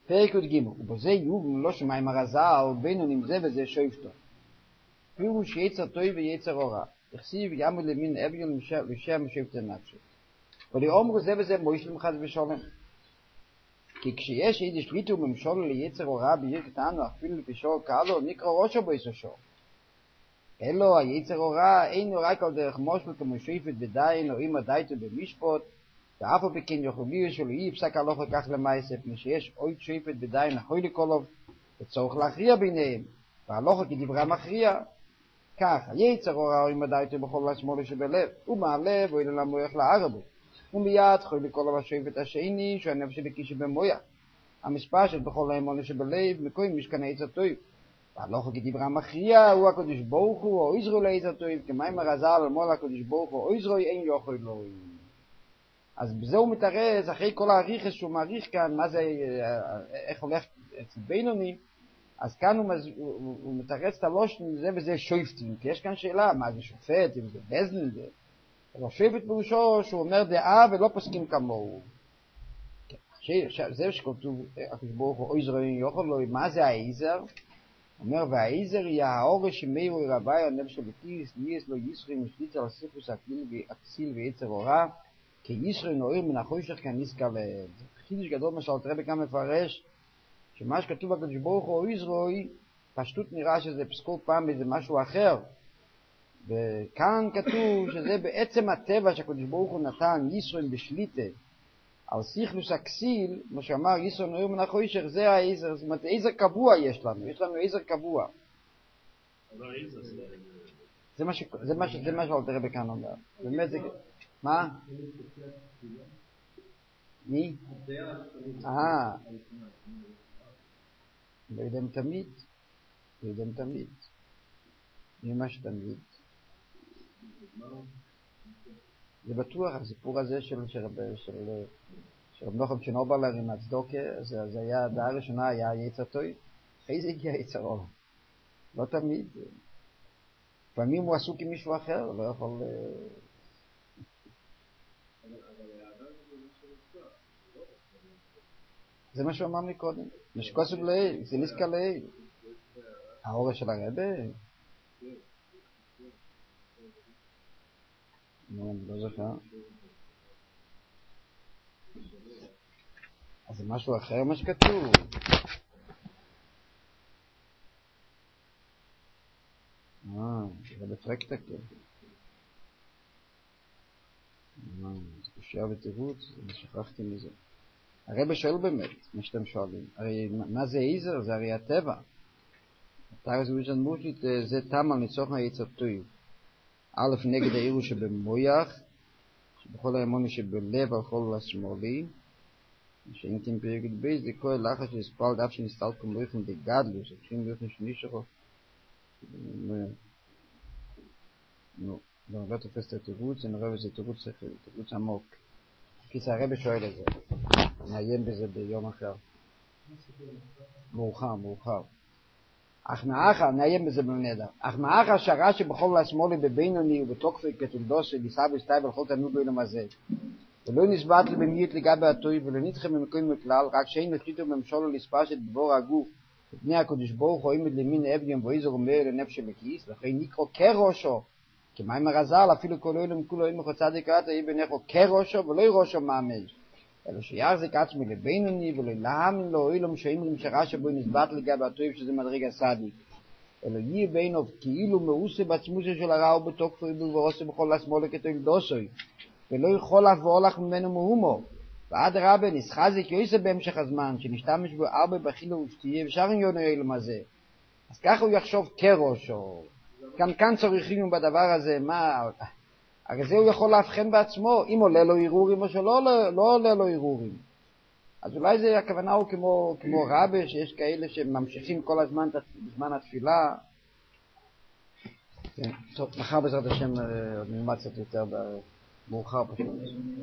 פרק י"ג, ובזה יובן לא שמיים הרז"ל בינונים זה וזה שויפטו. פירוש יצר טוב ויצר רע. תכסיב ימו למין אביון ושם שויפטו נפשו. ולאומרו זה וזה מוישלם חס ושלום. כי כשיש אידי שליטו ממשול ליצר רע ביר קטנו, אפילו לפשור קהלו, נקרא ראשו ביסושו. אלו היצר רע אינו רק על דרך מושל כמו שויפט בדיין, או אמא דייתו במשפט, ואף על פי כן יוכלו שלא אי פסק הלכה כך למעשה, מפני שיש אוי שויפט בדיין אחוי לקולוב, וצורך להכריע ביניהם, וההלכה כדברה מכריע. כך, היצר רע או אמא דייתו בכל השמאל שבלב, ומעלה ואילו למויח לערבו. ומיד חוי לקולוב השויפט השני, שהוא הנפש בקישי במויח. המספשת בכל האמונה שבלב, מקוים משכן היצר טוב. והלכה כדברה מכריע, הוא הקדוש ברוך הוא, או עזרו ליצר טוב, כמים הרז"ל אמר הקדוש ברוך הוא, או עזרו אין יוכל לו. אז בזה הוא מתארץ, אחרי כל העריכס שהוא מעריך כאן, מה זה, איך הולך אצל בינוני, אז כאן הוא מתארץ את הלושן, זה וזה שויפטים, כי יש כאן שאלה, מה זה שופט, אם זה בזנין, אבל שופט פירושו שהוא אומר דעה ולא פוסקים כמוהו. זה שכתוב, הקדוש ברוך הוא, אוי זרועין יוכל לו, מה זה העזר? אומר, והעזר היא האורש שמאירו רבי הנפש שבתיס, ניאס לא ישרים משליץ על הסיפוס הכסיל ויצר רע, כי ישרי נוער מן החושך כניסקה להם. זה חידוש גדול מה שאלת רבי כאן מפרש, שמה שכתוב בקדוש ברוך הוא יזרוי, פשטות נראה שזה פסקול פעם באיזה משהו אחר. וכאן כתוב שזה בעצם הטבע שהקדוש ברוך הוא נתן ישרים בשליטה, על סיכלוס הכסיל, מה שאמר ישרי נוער מן החושך, זה העזר, זאת אומרת, עזר קבוע יש לנו עזר קבוע. זה מה שאלת רבי כאן אומר. באמת זה... מה? מי? לא יודעים תמיד. מי מה שתמיד? זה בטוח, הסיפור הזה של רב נוחם שנוברלר עם הצדוקה, זה היה, הדעה הראשונה היה יצר טוב, אחרי זה הגיע יצר רע. לא תמיד. לפעמים הוא עסוק עם מישהו אחר, לא יכול... זה מה שהוא אמר מקודם. משקוסו לעיל, זה ניסקה לעיל. האורש של הרבה? אני לא זוכר. אז זה משהו אחר מה שכתוב. זה בפרקטקל. זה קושייה ותירוץ, אני שכחתי מזה. הרב שואל באמת, מה שאתם שואלים, הרי מה זה עזר? זה הרי הטבע. התאר זה וישן מושלית, זה תם על ניצוח היצר טוב. א' נגד העירו שבמויח, שבכל האמונה שבלב על כל השמאלי, שאינתים פרקת בייס, זה כל לחש שהספל דף שנסתל כמויכם בגדלו, שפשים לוחם שנישכו. לא תופס את התירוץ, אני רואה שזה תירוץ עמוק. כי זה הרב שואל את זה. נעיין בזה ביום אחר. מאוחר. אך מאחר, נעיין בזה בנדע. אך מאחר שהרע שבכל השמאלי בבינוני ובתוקפי כתולדוס ניסה וסתאי ולכל תענוג בעולם הזה. ולא נסבט במהירות לגבי הטוב ולא נדחה במקום מכלל, רק שאין החליטו ממשולו לספש את דבור הגוף לפני הקדוש ברוך הוא עמד למין אביון ואיזר אומר לנפש שבכיס, לכן נקרא כראשו. כמים הרז"ל אפילו כל אוהלם כולו אין מחוצה דקרת יהיה בנכו כראשו ולא ראשו מאמש. אלו שיחזיק עצמי לבינוני ולא להאמין לו אוהלם שאומרים שרע שבו נסבט לגבי הטוב שזה מדרג הסדיק. אלו יהיה בינו כאילו מאוסה בעצמוסה של הרע ובתוקפו ובורוסה בכל השמאל כתולדוסוי. ולא יכול לבוא לך ממנו מהומו. ועד רבה נסחזיק יויסה בהמשך הזמן, שנשתמש בו הרבה בחילה ושתייה, ושארים יונו אילם הזה. אז ככה הוא יחשוב כראש, או... כאן צריכים בדבר הזה, מה... הרי זה הוא יכול להבחן בעצמו, אם עולה לו עירורים או שלא לא עולה לו עירורים. אז אולי זה הכוונה הוא כמו רבה, שיש כאלה שממשיכים כל הזמן בזמן התפילה. טוב, מחר בעזרת השם נלמד קצת יותר מאוחר פשוט.